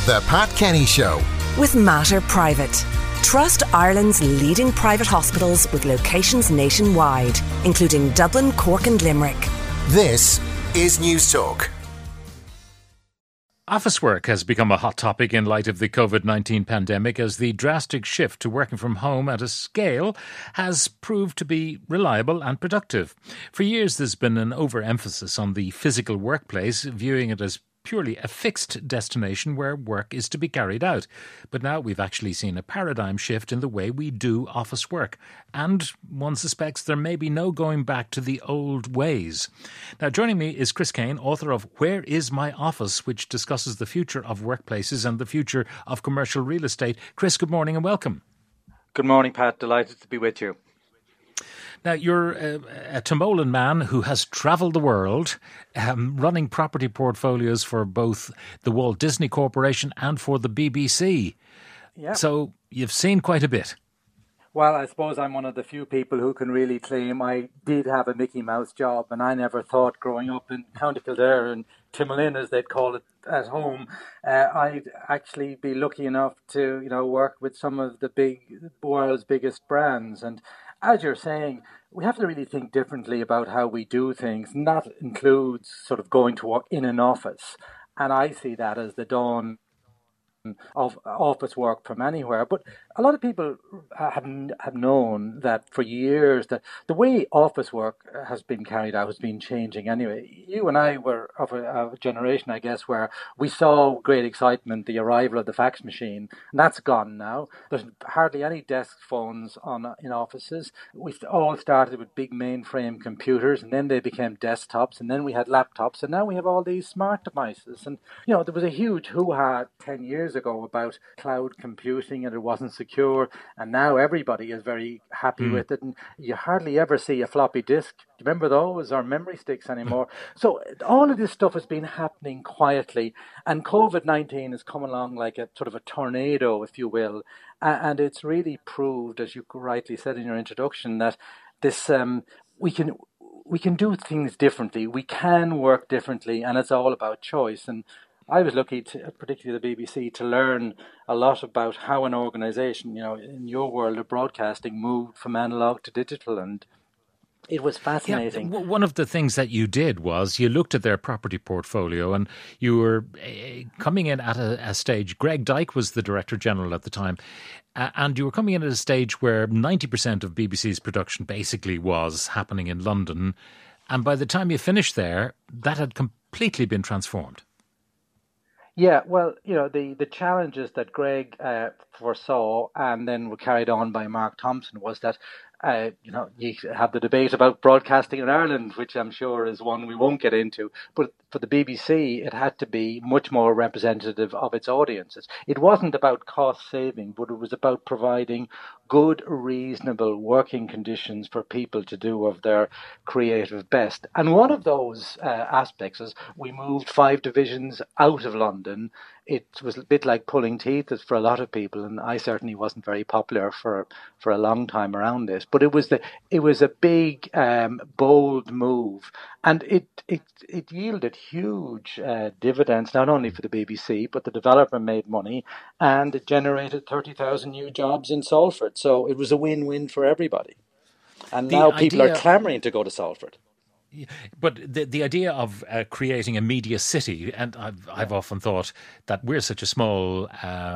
The Pat Kenny Show with Mater Private. Trust Ireland's leading private hospitals with locations nationwide, including Dublin, Cork and Limerick. This is News Talk. Office work has become a hot topic in light of the COVID-19 pandemic, as the drastic shift to working from home at a scale has proved to be reliable and productive. For years, there's been an overemphasis on the physical workplace, viewing it as purely a fixed destination where work is to be carried out. But now we've actually seen a paradigm shift in the way we do office work, and one suspects there may be no going back to the old ways. Now, joining me is Chris Kane, author of Where is My Office?, which discusses the future of workplaces and the future of commercial real estate. Chris, good morning and welcome. Good morning, Pat. Delighted to be with you. Now, you're a Timolan man who has travelled the world, running property portfolios for both the Walt Disney Corporation and for the BBC. Yeah. So you've seen quite a bit. Well, I suppose I'm one of the few people who can really claim I did have a Mickey Mouse job, and I never thought growing up in County Kildare and Timolan, as they'd call it at home, I'd actually be lucky enough to, work with some of the world's biggest brands. And as you're saying, we have to really think differently about how we do things, and that includes sort of going to work in an office. And I see that as the dawn of office work from anywhere. But a lot of people have known that for years that the way office work has been carried out has been changing anyway. You and I were of a generation, I guess, where we saw great excitement the arrival of the fax machine, and that's gone now. There's hardly any desk phones in offices. We all started with big mainframe computers, and then they became desktops, and then we had laptops, and now we have all these smart devices. And there was a huge hoo-ha 10 years ago about cloud computing, and it wasn't secure, and now everybody is very happy with it, and you hardly ever see a floppy disk. Do you remember those, or memory sticks anymore? So all of this stuff has been happening quietly, and COVID-19 has come along like a sort of a tornado, if you will, and it's really proved, as you rightly said in your introduction, that this we can do things differently, we can work differently, and it's all about choice. And I was lucky, particularly the BBC, to learn a lot about how an organisation, in your world of broadcasting, moved from analogue to digital, and it was fascinating. Yeah, one of the things that you did was you looked at their property portfolio, and you were coming in at a stage. Greg Dyke was the Director General at the time, and you were coming in at a stage where 90% of BBC's production basically was happening in London, and by the time you finished there, that had completely been transformed. Yeah, well, the challenges that Greg foresaw and then were carried on by Mark Thompson was that, you have the debate about broadcasting in Ireland, which I'm sure is one we won't get into. But for the BBC, it had to be much more representative of its audiences. It wasn't about cost saving, but it was about providing good, reasonable working conditions for people to do of their creative best. And one of those aspects is we moved 5 divisions out of London. It was a bit like pulling teeth for a lot of people, and I certainly wasn't very popular for a long time around this. But it was a big, bold move, and it yielded huge dividends, not only for the BBC, but the developer made money, and it generated 30,000 new jobs in Salford. So it was a win-win for everybody. And now people are clamouring to go to Salford. But the idea of creating a media city, and I've often thought that we're such a small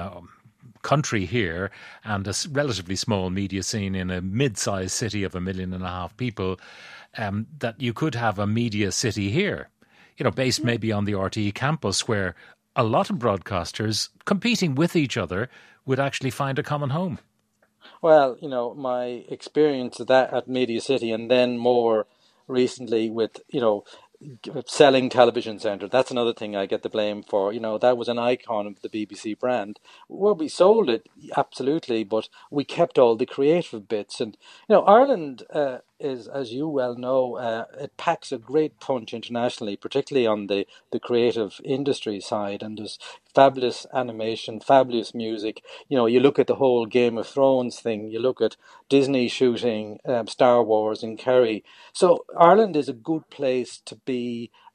country here, and a relatively small media scene in a mid-sized city of 1.5 million people, that you could have a media city here, based maybe on the RTE campus, where a lot of broadcasters competing with each other would actually find a common home. Well, my experience of that at Media City, and then more recently with, selling Television Centre. That's another thing I get the blame for. That was an icon of the BBC brand. Well, we sold it, absolutely, but we kept all the creative bits. And, Ireland is, as you well know, it packs a great punch internationally, particularly on the creative industry side. And there's fabulous animation, fabulous music. You look at the whole Game of Thrones thing, you look at Disney shooting Star Wars in Kerry. So Ireland is a good place to be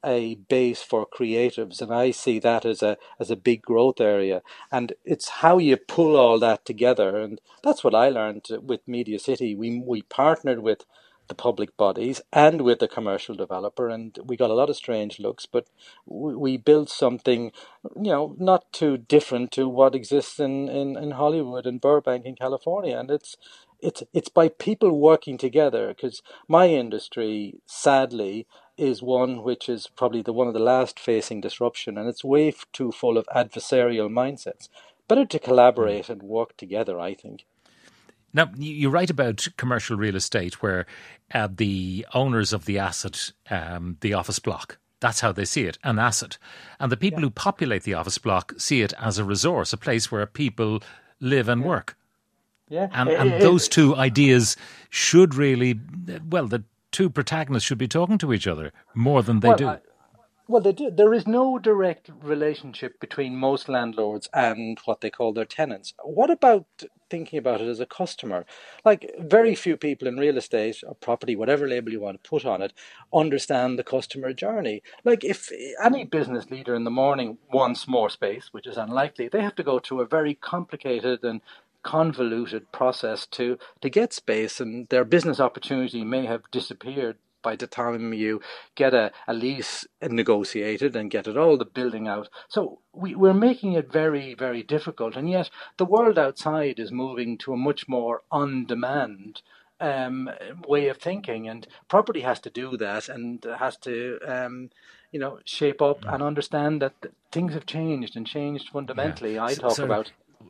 a base for creatives, and I see that as a big growth area. And it's how you pull all that together, and that's what I learned with Media City. We partnered with the public bodies and with the commercial developer, and we got a lot of strange looks, but we built something, not too different to what exists in Hollywood and Burbank in California. And it's by people working together, because my industry, sadly, is one which is probably one of the last facing disruption, and it's way too full of adversarial mindsets. Better to collaborate and work together, I think. Now, you write about commercial real estate where the owners of the asset, the office block, that's how they see it, an asset. And the people who populate the office block see it as a resource, a place where people live and work. Yeah. And those two ideas should really, the two protagonists should be talking to each other more than they do. Well, they do. There is no direct relationship between most landlords and what they call their tenants. What about thinking about it as a customer? Like, very few people in real estate or property, whatever label you want to put on it, understand the customer journey. Like, if any business leader in the morning wants more space, which is unlikely, they have to go through a very complicated and convoluted process to get space, and their business opportunity may have disappeared by the time you get a lease negotiated and get it all the building out. So we're making it very, very difficult. And yet the world outside is moving to a much more on-demand way of thinking. And property has to do that, and has to, shape up and understand that things have changed and changed fundamentally. I talk about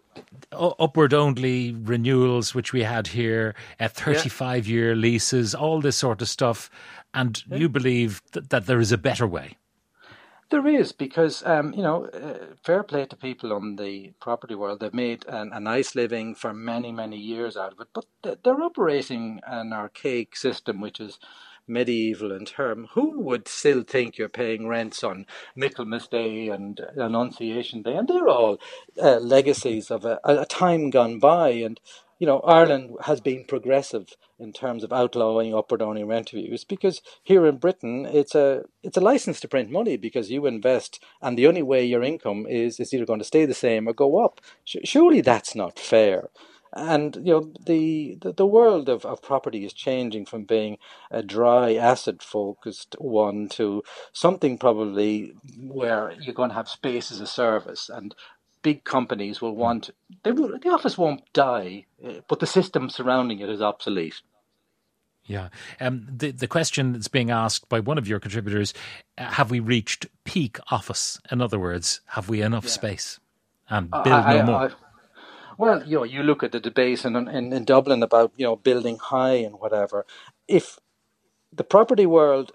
upward-only renewals, which we had here, 35-year leases, all this sort of stuff. And you believe that there is a better way? There is, because, fair play to people on the property world. They've made a nice living for many, many years out of it, but they're operating an archaic system, which is medieval in term. Who would still think you're paying rents on Michaelmas Day and Annunciation Day? And they're all legacies of a time gone by. And Ireland has been progressive in terms of outlawing upward-only rent reviews, because here in Britain it's a license to print money, because you invest and the only way your income is either going to stay the same or go up. Surely that's not fair. And the world of property is changing from being a dry asset focused one to something probably where you're going to have space as a service, and big companies will want the office won't die, but the system surrounding it is obsolete. Yeah. The question that's being asked by one of your contributors, have we reached peak office? In other words, have we enough space and build no more? Well, you look at the debate in Dublin about, building high and whatever. If the property world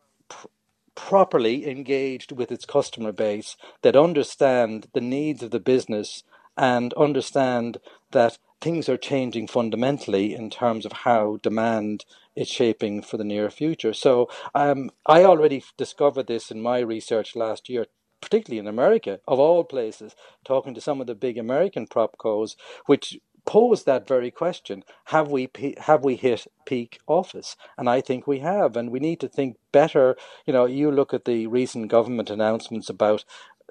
properly engaged with its customer base, that understand the needs of the business and understand that things are changing fundamentally in terms of how demand is shaping for the near future. So I already discovered this in my research last year, particularly in America, of all places, talking to some of the big American propcos, which pose that very question: have we hit peak office? And I think we have, and we need to think better. You look at the recent government announcements about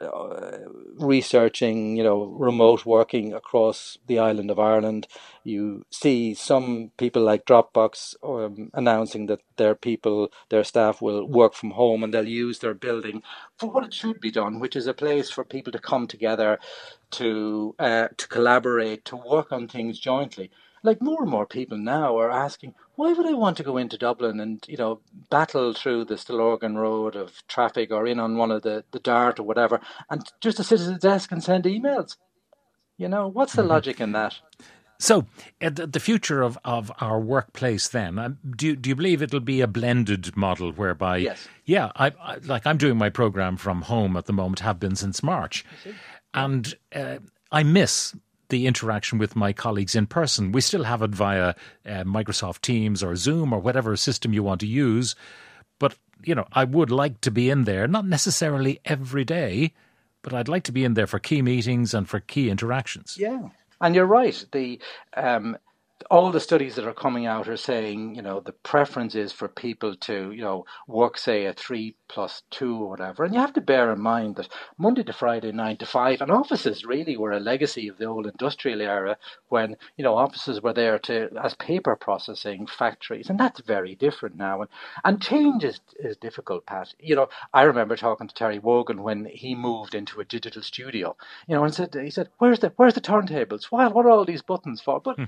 researching, remote working across the island of Ireland. You see some people like Dropbox announcing that their staff will work from home, and they'll use their building for what it should be done, which is a place for people to come together, to collaborate, to work on things jointly. Like, more and more people now are asking, why would I want to go into Dublin and, battle through the Stillorgan Road of traffic, or in on one of the Dart or whatever, and just to sit at a desk and send emails? What's the logic in that? So, the future of our workplace then, do you believe it'll be a blended model whereby, yes. I'm doing my program from home at the moment, have been since March, and I miss the interaction with my colleagues in person. We still have it via Microsoft Teams or Zoom or whatever system you want to use. But, I would like to be in there, not necessarily every day, but I'd like to be in there for key meetings and for key interactions. Yeah. And you're right. all the studies that are coming out are saying, the preference is for people to, work, say, a 3+2 or whatever. And you have to bear in mind that Monday to Friday, 9 to 5, and offices really were a legacy of the old industrial era when, offices were there as paper processing factories. And that's very different now. And change is difficult, Pat. I remember talking to Terry Wogan when he moved into a digital studio, and he said, where's the turntables? What are all these buttons for? But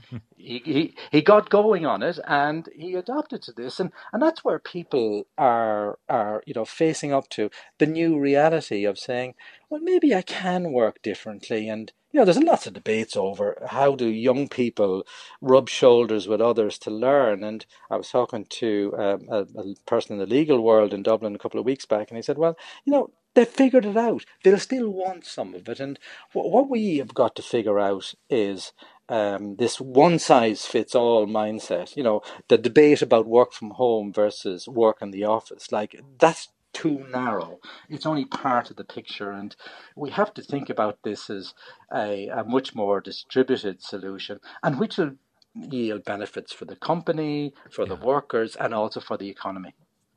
he got going on it and he adapted to this, and that's where people are facing up to the new reality of saying, well, maybe I can work differently. And there's lots of debates over how do young people rub shoulders with others to learn. And I was talking to a person in the legal world in Dublin a couple of weeks back, and he said, well, they figured it out. They'll still want some of it. And what we have got to figure out is this one-size-fits-all mindset. The debate about work from home versus work in the office, that's too narrow. It's only part of the picture, and we have to think about this as a much more distributed solution, and which will yield benefits for the company, for the workers, and also for the economy.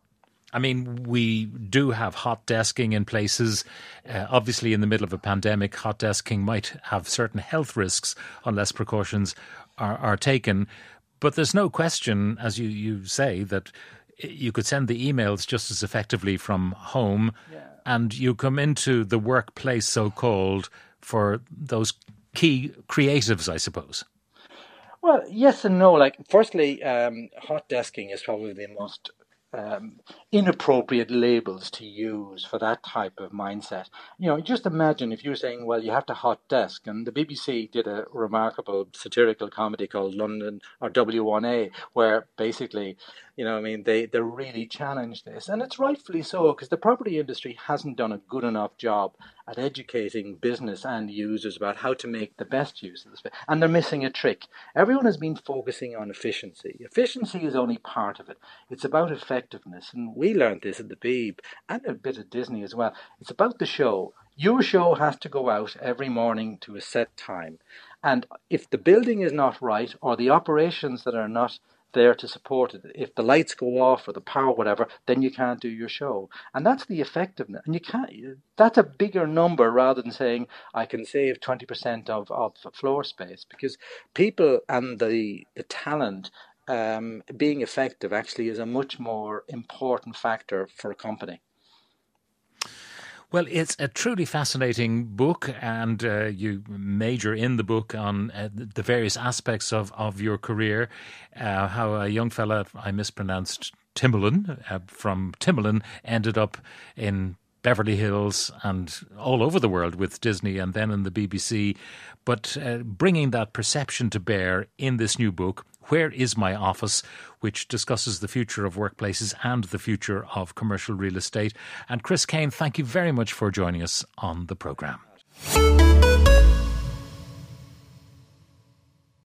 I mean, we do have hot desking in places. Obviously, in the middle of a pandemic, hot desking might have certain health risks unless precautions are taken. But there's no question, as you say, that you could send the emails just as effectively from home, and you come into the workplace, so-called, for those key creatives, I suppose. Well, yes and no. Firstly, hot desking is probably the most inappropriate labels to use for that type of mindset. Just imagine if you're saying, well, you have to hot desk, and the BBC did a remarkable satirical comedy called London or W1A, where basically, they really challenged this, and it's rightfully so, because the property industry hasn't done a good enough job at educating business and users about how to make the best use of the space. And they're missing a trick. Everyone has been focusing on efficiency. Efficiency is only part of it. It's about effectiveness. And we learned this at the Beeb and a bit at Disney as well. It's about the show. Your show has to go out every morning to a set time. And if the building is not right, or the operations that are not there to support it, if the lights go off or the power, whatever, then you can't do your show. And that's the effectiveness. And that's a bigger number rather than saying I can save 20% of floor space, because people and the talent being effective actually is a much more important factor for a company. Well, it's a truly fascinating book, and you major in the book on the various aspects of your career, how a young fella, I mispronounced Timberland, from Timberland ended up in Beverly Hills and all over the world with Disney and then in the BBC, but bringing that perception to bear in this new book, Where Is My Office?, which discusses the future of workplaces and the future of commercial real estate. And Chris Kane, thank you very much for joining us on the programme.